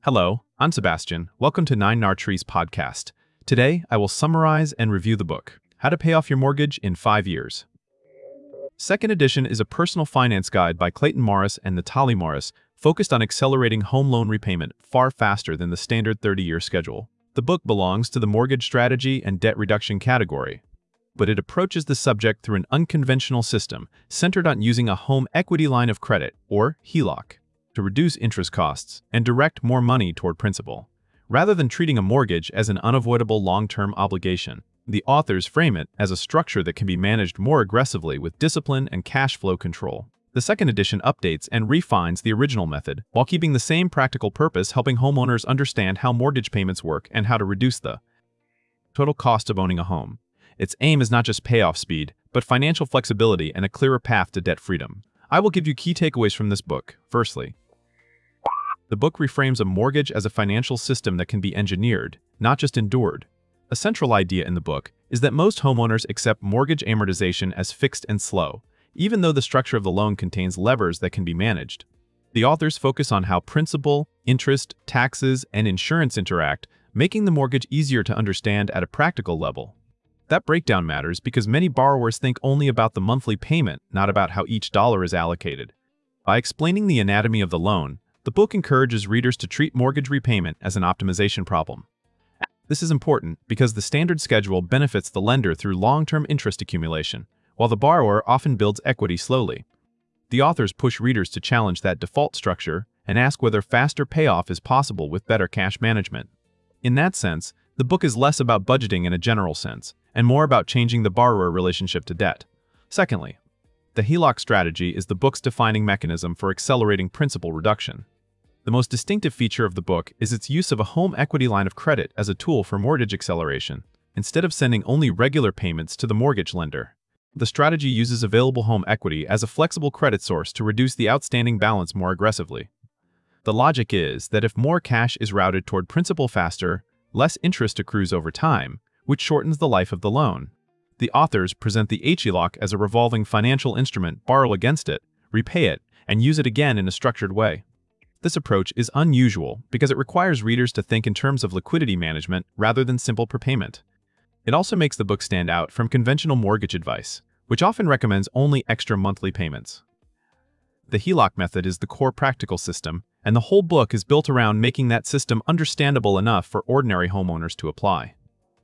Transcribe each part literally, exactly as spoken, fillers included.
Hello, I'm Sebastian. Welcome to Nine Nar Trees podcast. Today, I will summarize and review the book, How to Pay Off Your Mortgage in Five Years. Second edition is a personal finance guide by Clayton Morris and Natalie Morris, focused on accelerating home loan repayment far faster than the standard thirty-year schedule. The book belongs to the mortgage strategy and debt reduction category, but it approaches the subject through an unconventional system centered on using a home equity line of credit, or H E L O C, to reduce interest costs and direct more money toward principal. Rather than treating a mortgage as an unavoidable long-term obligation, the authors frame it as a structure that can be managed more aggressively with discipline and cash flow control. The second edition updates and refines the original method, while keeping the same practical purpose, helping homeowners understand how mortgage payments work and how to reduce the total cost of owning a home. Its aim is not just payoff speed, but financial flexibility and a clearer path to debt freedom. I will give you key takeaways from this book. Firstly, the book reframes a mortgage as a financial system that can be engineered, not just endured. A central idea in the book is that most homeowners accept mortgage amortization as fixed and slow, even though the structure of the loan contains levers that can be managed. The authors focus on how principal, interest, taxes, and insurance interact, making the mortgage easier to understand at a practical level. That breakdown matters because many borrowers think only about the monthly payment, not about how each dollar is allocated. By explaining the anatomy of the loan, the book encourages readers to treat mortgage repayment as an optimization problem. This is important because the standard schedule benefits the lender through long-term interest accumulation, while the borrower often builds equity slowly. The authors push readers to challenge that default structure and ask whether faster payoff is possible with better cash management. In that sense, the book is less about budgeting in a general sense, and more about changing the borrower relationship to debt. Secondly, the H E L O C strategy is the book's defining mechanism for accelerating principal reduction. The most distinctive feature of the book is its use of a home equity line of credit as a tool for mortgage acceleration, instead of sending only regular payments to the mortgage lender. The strategy uses available home equity as a flexible credit source to reduce the outstanding balance more aggressively. The logic is that if more cash is routed toward principal faster, less interest accrues over time, which shortens the life of the loan. The authors present the H E L O C as a revolving financial instrument: borrow against it, repay it, and use it again in a structured way. This approach is unusual because it requires readers to think in terms of liquidity management rather than simple prepayment. It also makes the book stand out from conventional mortgage advice, which often recommends only extra monthly payments. The H E L O C method is the core practical system, and the whole book is built around making that system understandable enough for ordinary homeowners to apply.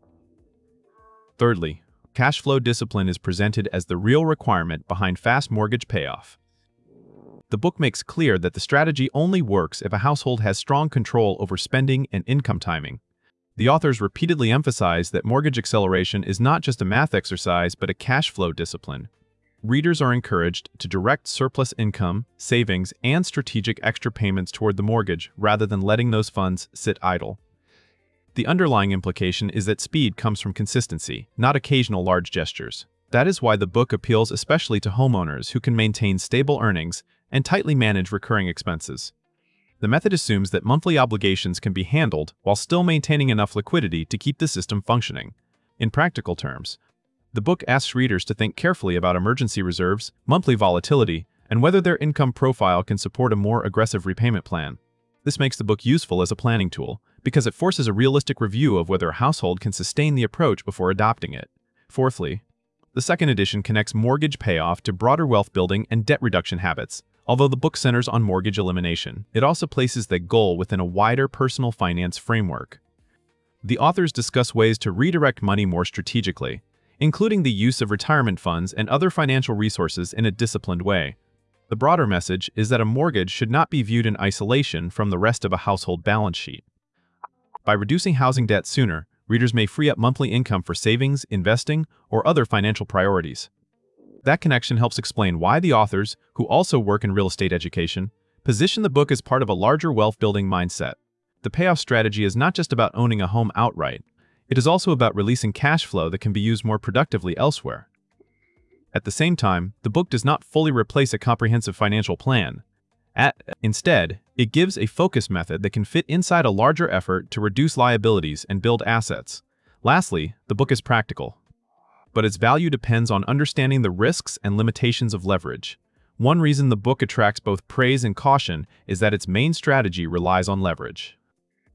Thirdly, cash flow discipline is presented as the real requirement behind fast mortgage payoff. The book makes clear that the strategy only works if a household has strong control over spending and income timing. The authors repeatedly emphasize that mortgage acceleration is not just a math exercise but a cash flow discipline. Readers are encouraged to direct surplus income, savings, and strategic extra payments toward the mortgage rather than letting those funds sit idle. The underlying implication is that speed comes from consistency, not occasional large gestures. That is why the book appeals especially to homeowners who can maintain stable earnings and tightly manage recurring expenses. The method assumes that monthly obligations can be handled while still maintaining enough liquidity to keep the system functioning. In practical terms, the book asks readers to think carefully about emergency reserves, monthly volatility, and whether their income profile can support a more aggressive repayment plan. This makes the book useful as a planning tool because it forces a realistic review of whether a household can sustain the approach before adopting it. Fourthly, the second edition connects mortgage payoff to broader wealth building and debt reduction habits. Although the book centers on mortgage elimination, it also places that goal within a wider personal finance framework. The authors discuss ways to redirect money more strategically, including the use of retirement funds and other financial resources in a disciplined way. The broader message is that a mortgage should not be viewed in isolation from the rest of a household balance sheet. By reducing housing debt sooner, readers may free up monthly income for savings, investing, or other financial priorities. That connection helps explain why the authors, who also work in real estate education, position the book as part of a larger wealth-building mindset. The payoff strategy is not just about owning a home outright. It is also about releasing cash flow that can be used more productively elsewhere. At the same time, the book does not fully replace a comprehensive financial plan. At, instead, it gives a focus method that can fit inside a larger effort to reduce liabilities and build assets. Lastly, the book is practical, but its value depends on understanding the risks and limitations of leverage. One reason the book attracts both praise and caution is that its main strategy relies on leverage.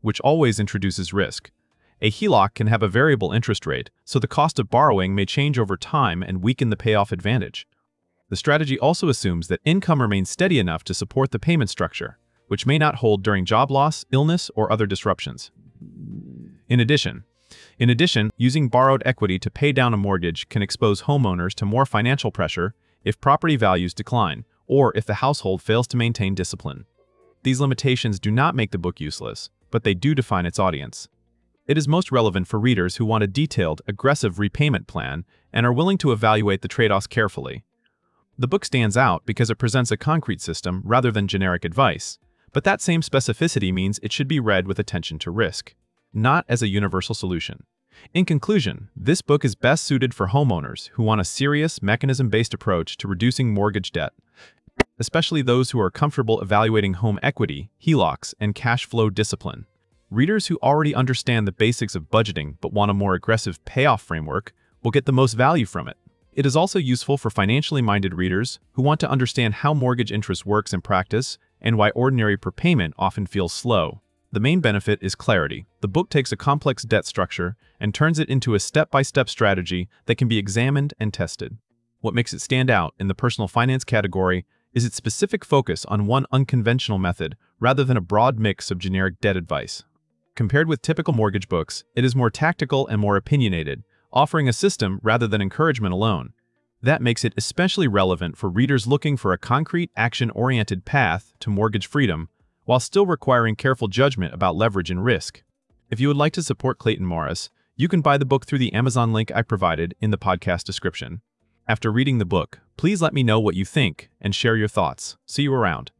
which always introduces risk. A H E L O C can have a variable interest rate, so the cost of borrowing may change over time and weaken the payoff advantage. The strategy also assumes that income remains steady enough to support the payment structure, which may not hold during job loss, illness, or other disruptions. In addition, in addition, using borrowed equity to pay down a mortgage can expose homeowners to more financial pressure if property values decline or if the household fails to maintain discipline. These limitations do not make the book useless, but they do define its audience. It is most relevant for readers who want a detailed, aggressive repayment plan and are willing to evaluate the trade-offs carefully. The book stands out because it presents a concrete system rather than generic advice, but that same specificity means it should be read with attention to risk, not as a universal solution. In conclusion, this book is best suited for homeowners who want a serious, mechanism-based approach to reducing mortgage debt, especially those who are comfortable evaluating home equity, H E L O Cs, and cash flow discipline. Readers who already understand the basics of budgeting but want a more aggressive payoff framework will get the most value from it. It is also useful for financially minded readers who want to understand how mortgage interest works in practice and why ordinary prepayment often feels slow. The main benefit is clarity. The book takes a complex debt structure and turns it into a step-by-step strategy that can be examined and tested. What makes it stand out in the personal finance category is its specific focus on one unconventional method rather than a broad mix of generic debt advice. Compared with typical mortgage books, it is more tactical and more opinionated, offering a system rather than encouragement alone. That makes it especially relevant for readers looking for a concrete, action-oriented path to mortgage freedom, while still requiring careful judgment about leverage and risk. If you would like to support Clayton Morris, you can buy the book through the Amazon link I provided in the podcast description. After reading the book, please let me know what you think and share your thoughts. See you around.